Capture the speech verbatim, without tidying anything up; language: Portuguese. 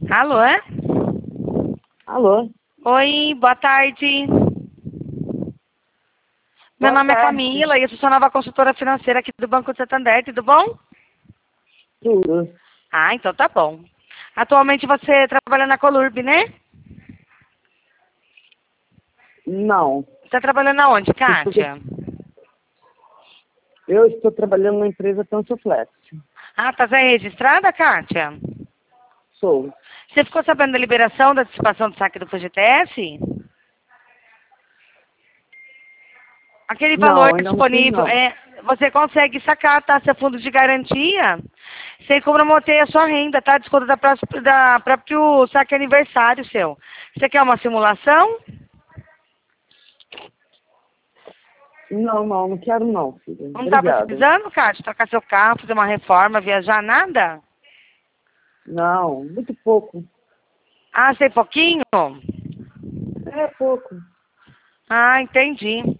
Alô? Alô? Oi, boa tarde. Meu Boa nome é tarde. Camila e eu sou sua nova consultora financeira aqui do Banco do Santander, tudo bom? Tudo. Ah, então tá bom. Atualmente você trabalha na Colurb, né? Não. Você tá trabalhando aonde, Kátia? Eu estou trabalhando na empresa Tansoflex. Ah, tá registrada, Kátia? Sou. Você ficou sabendo da liberação da antecipação do saque do F G T S? Aquele valor Não, ainda não fiz disponível, não. é, você consegue sacar, tá? Seu fundo de garantia, sem comprometer a sua renda, tá? Desconto da, pró- da próprio saque aniversário seu. Você quer uma simulação? Não, não, não quero não, filha. Não tá Obrigada. precisando, Kátia? Trocar seu carro, fazer uma reforma, viajar, nada? Não, muito pouco. Ah, sei pouquinho? É pouco. Ah, entendi.